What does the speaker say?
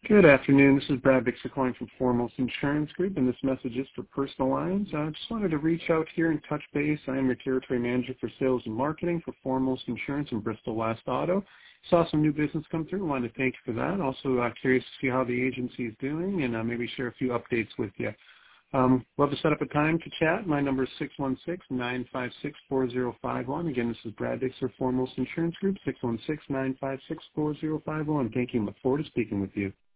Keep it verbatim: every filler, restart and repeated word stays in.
Good afternoon. This is Brad Bixer calling from Foremost Insurance Group, and this message is for personal lines. I just wanted to reach out here and touch base. I am your territory manager for sales and marketing for Foremost Insurance in Bristol West Auto. Saw some new business come through. Wanted to thank you for that. Also uh, curious to see how the agency is doing and uh, maybe share a few updates with you. Um, love to set up a time to chat. My number is six one six, nine five six, four zero five one. Again, this is Brad Bixer, Foremost Insurance Group, six one six, nine five six, four zero five one. Thank you and look forward to speaking with you.